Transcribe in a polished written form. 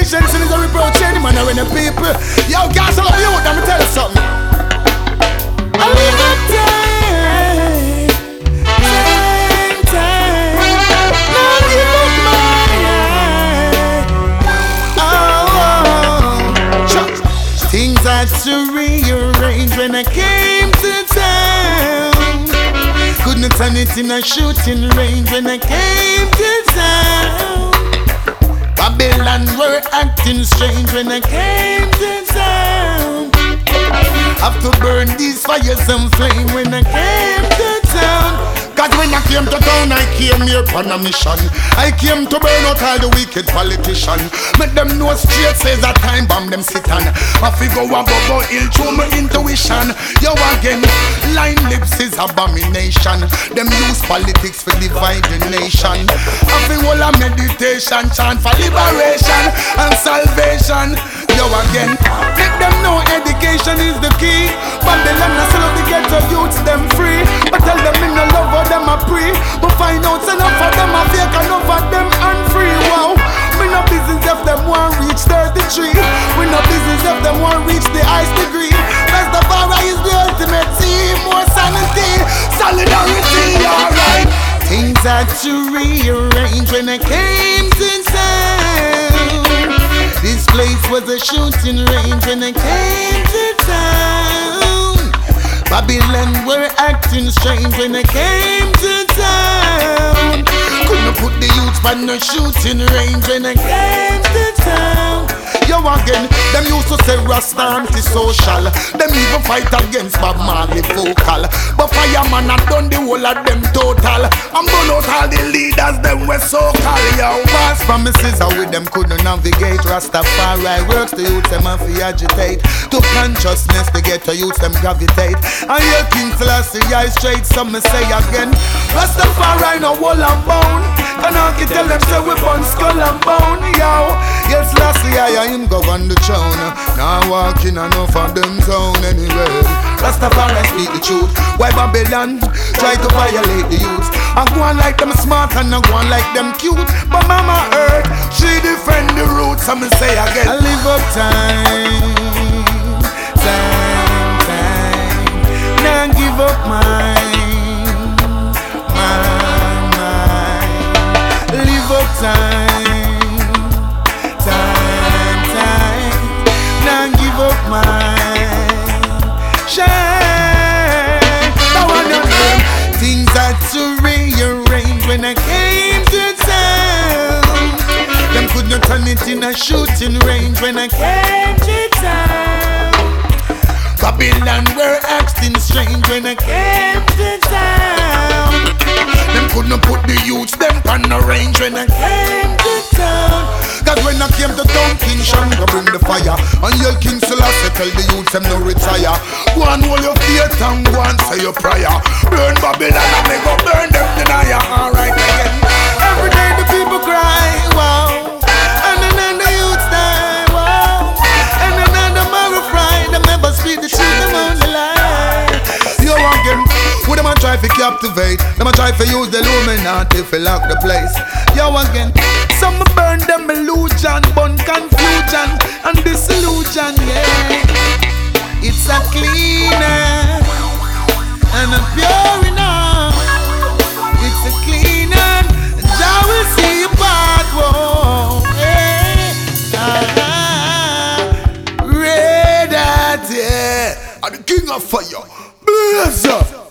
Patience is a reproach any man or any people. Yo, guys, I love you, let me tell you something. I live up time, now give up my eye. Things had to rearrange when I came to town. Couldn't turn it in a shooting range when I came to town. Babylon were acting strange when I came to town. Have to burn these fires and flame when I came to town. Cause when I came to town, I came here on a mission. I came to burn out all the wicked politicians. Make them know straight says a time bomb them sit on. I figure a bubble ill through my intuition. Yo again, line lips is abomination. Them use politics for divide the nation. I feel all a meditation chant for liberation and salvation. Yo again, make them know education is the key. Babylon I sell out the ghetto youths them free. But tell them in the love of them I pray. But find out enough of them I fake, enough of them unfree. Wow, we no business if them want reach 33. We no business if them want reach the highest degree. Rastafari is the ultimate team. More sanity, solidarity, alright. Things had to rearrange when I came to town. This place was a shooting range when I came to town. Babylon were acting strange when I came to town. Couldn't put the youths on the shooting range when I came to town. Yo again, them used to say Rasta anti-social. Them even fight against Bob Marley vocal. But Fireman had done the whole of them total. I'm burn out all the leaders, them were so call. Yo, false promises how with them couldn't navigate. Rastafari works, the youths them have to agitate. To consciousness, to get the youths them gravitate. And your King Selassie, I straight, some me say again. Rastafari no wall and bone. And I can tell them say we burn skull and bone. Yo, yes, Selassie, I him govern the throne. Now walking enough of them zone anyway. Rastafari speak the truth. Why Babylon try to violate the youth? I go on like them smart and I go on like them cute. But Mama Earth, she defend the roots. I'm gonna say again, I live up time. Now give up mine. Live up time. Give up mine, shine. Now I know things had to rearrange when I came to town. Them couldn't turn it in a shooting range when I came to town. Babylon were acting strange when I came to town. Them couldn't put the youths them on the range when I came to town. Cause when I came to town, King Shango bring the fire. And your King Selassie tell the youths them no retire. Go and hold your faith and go and say your prayer. Burn Babylon and they go burn them denier. Alright again. Every day the people cry, wow. And then the youths die, wow. And then the mother fry. Them never speak the truth, them only lie. Yo again, who them a try to captivate? Them a try to use the Illuminati to lock the place. Yo again, some burn them illusion, burn confusion and disillusion, yeah. It's a cleaner and a pure enough. It's a cleaner, Jah will see you part, whoa, yeah. Red Hat, yeah. I'm the king of fire, blazer.